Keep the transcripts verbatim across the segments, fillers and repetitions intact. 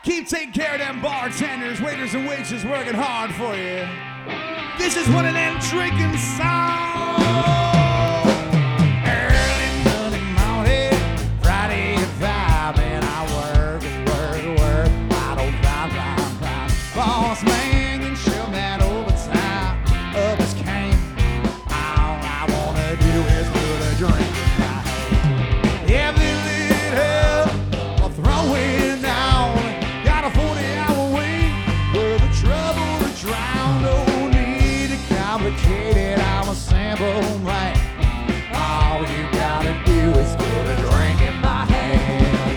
Keep taking care of them bartenders, waiters, and waitresses working hard for you. This is one of them drinking songs. Early Monday morning, Friday at five, and I work and work and work. I don't cry, cry, cry. Boss man can shove that overtime up his cane. All I wanna do is put a drink in my hand. Every little I'll throw it down. Got a forty-hour week where the trouble to drown. No need to complicate it. I'm a simple man. All you gotta do is put a drink in my hand.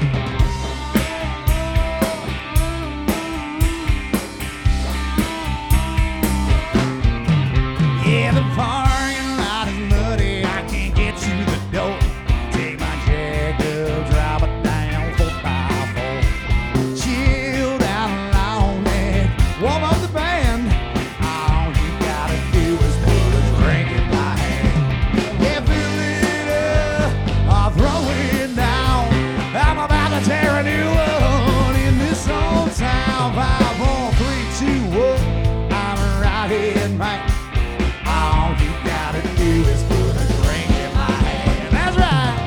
Yeah, the parking lot is muddy. I can't get to the door. Take my jack up, drop it down four by four. Chill down along it, warm up the band. All you gotta do is put a drink in my hand. Yeah, fill it up, I'll throw it down. I'm about to tear a new one in this old town. Five, four, three, two, one. I'm right here, man. All you gotta do is put a drink in my hand. That's right.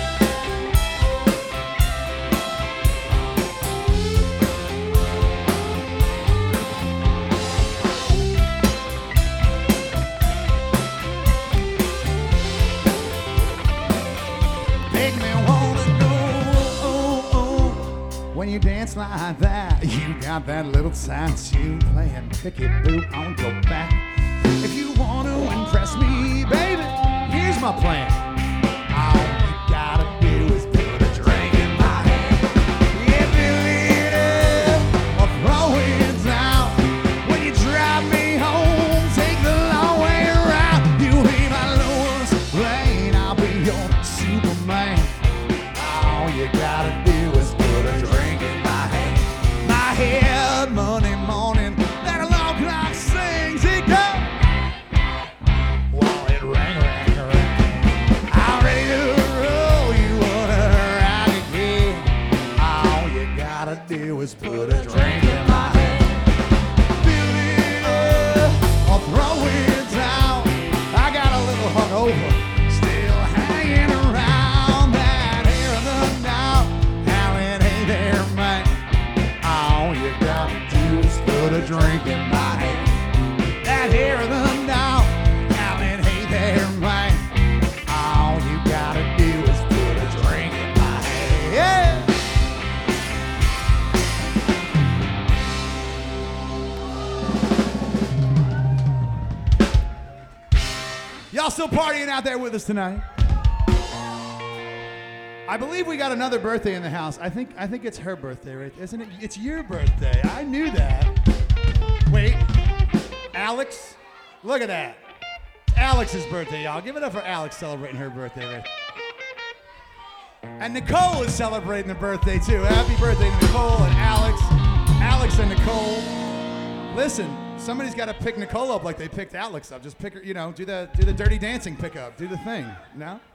Make me wanna go, oh, oh. When you dance like that, you got that little tattoo playing picket boot on your back. If you want to impress me, baby, here's my plan. All you gotta do is put a drink in my hand. Yeah, fill it up or throw it down. When you drive me home, take the long way around. You'll be my Lois Lane, I'll be your Superman. All you gotta do is put a drink in my hand. My head, Monday morning, that alarm clock sings, it goes. While it rang, rang, rang. I'm ready to roll, you wanna rock again. All you gotta do is put a drink in my hand. Fill it up or throw it down. I got a little hungover, still hanging around. That hair of the now, Alan, hey there, man. All you gotta do is put a drink in my hand. That hair of the now, Alan, hey there, man. All you gotta do is put a drink in my hand. Yeah. Y'all still partying out there with us tonight? I believe we got another birthday in the house. I think I think it's her birthday, right? Isn't it? It's your birthday. I knew that. Wait, Alex? Look at that. It's Alex's birthday, y'all. Give it up for Alex celebrating her birthday, right? And Nicole is celebrating the birthday too. Happy birthday to Nicole and Alex. Alex and Nicole. Listen, somebody's got to pick Nicole up like they picked Alex up. Just pick her, you know, do the do the dirty dancing pickup. Do the thing. No?